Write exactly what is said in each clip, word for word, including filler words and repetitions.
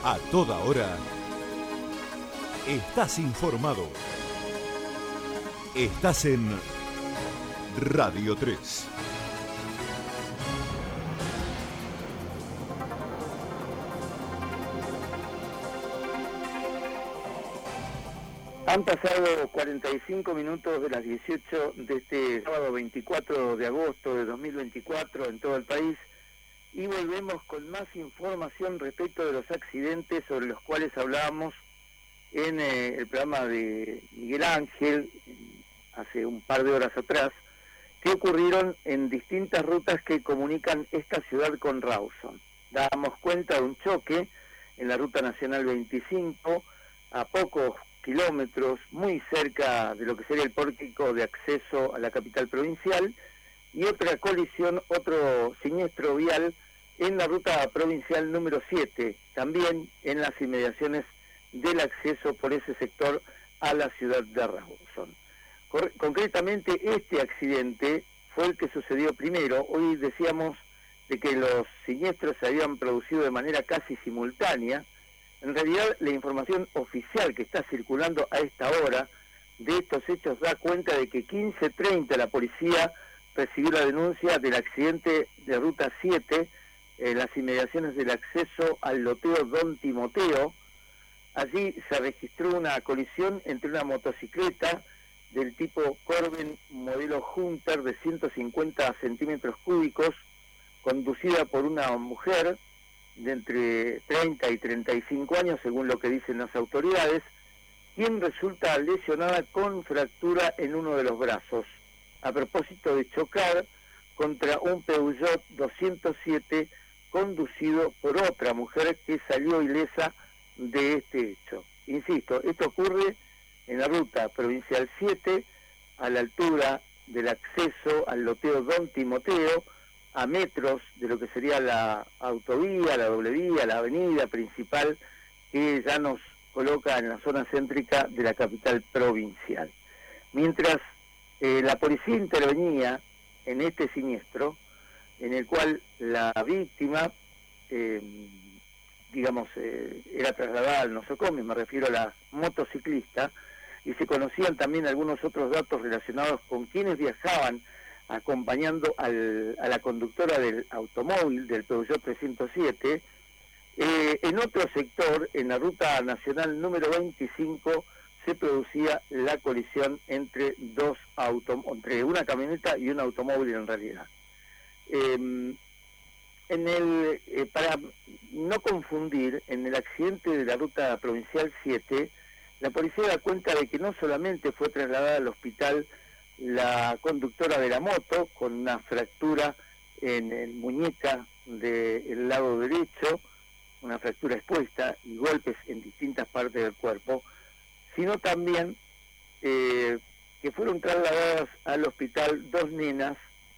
A toda hora, estás informado. Estás en Radio tres. Han pasado cuarenta y cinco minutos de las dieciocho de este sábado veinticuatro de agosto de dos mil veinticuatro en todo el país y volvemos con más información respecto de los accidentes sobre los cuales hablábamos en eh, el programa de Miguel Ángel hace un par de horas atrás, que ocurrieron en distintas rutas que comunican esta ciudad con Rawson. Dábamos cuenta de un choque en la ruta nacional veinticinco a pocos kilómetros, muy cerca de lo que sería el pórtico de acceso a la capital provincial, y otra colisión, otro siniestro vial en la ruta provincial número siete, también en las inmediaciones del acceso por ese sector a la ciudad de Rawson. Cor- concretamente, este accidente fue el que sucedió primero. Hoy decíamos de que los siniestros se habían producido de manera casi simultánea. En realidad, la información oficial que está circulando a esta hora de estos hechos da cuenta de que quince treinta la policía recibió la denuncia del accidente de ruta siete en las inmediaciones del acceso al loteo Don Timoteo. Allí se registró una colisión entre una motocicleta del tipo Corben modelo Hunter de ciento cincuenta centímetros cúbicos, conducida por una mujer de entre treinta y treinta y cinco años, según lo que dicen las autoridades, quien resulta lesionada con fractura en uno de los brazos, a propósito de chocar contra un Peugeot doscientos siete conducido por otra mujer que salió ilesa de este hecho. Insisto, esto ocurre en la ruta provincial siete, a la altura del acceso al loteo Don Timoteo, a metros de lo que sería la autovía, la doble vía, la avenida principal, que ya nos coloca en la zona céntrica de la capital provincial. Mientras eh, la policía intervenía en este siniestro, en el cual la víctima, eh, digamos, eh, era trasladada al nosocomio, me refiero a la motociclista, y se conocían también algunos otros datos relacionados con quienes viajaban acompañando al, a la conductora del automóvil, del Peugeot trescientos siete, eh, en otro sector, en la ruta nacional número veinticinco, se producía la colisión entre dos autos, entre una camioneta y un automóvil en realidad. Eh, en el, eh, para no confundir, en el accidente de la ruta provincial siete, la policía da cuenta de que no solamente fue trasladada al hospital la conductora de la moto con una fractura en el muñeca del lado derecho, una fractura expuesta y golpes en distintas partes del cuerpo, sino también eh, que fueron trasladadas al hospital dos nenas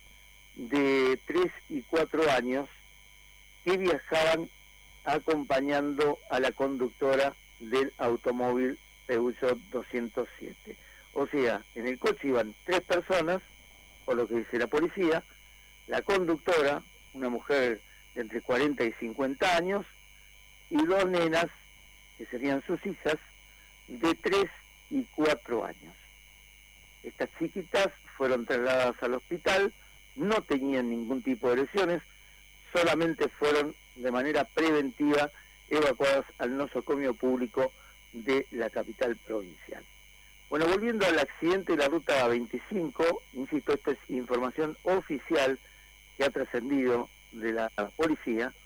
de tres y cuatro años que viajaban acompañando a la conductora del automóvil Peugeot doscientos siete. O sea, en el coche iban tres personas, por lo que dice la policía, la conductora, una mujer de entre cuarenta y cincuenta años, y dos nenas, que serían sus hijas, de tres y cuatro años. Estas chiquitas fueron trasladadas al hospital, no tenían ningún tipo de lesiones, solamente fueron de manera preventiva evacuadas al nosocomio público de la capital provincial. Bueno, volviendo al accidente de la ruta veinticinco, insisto, esto es información oficial que ha trascendido de la policía.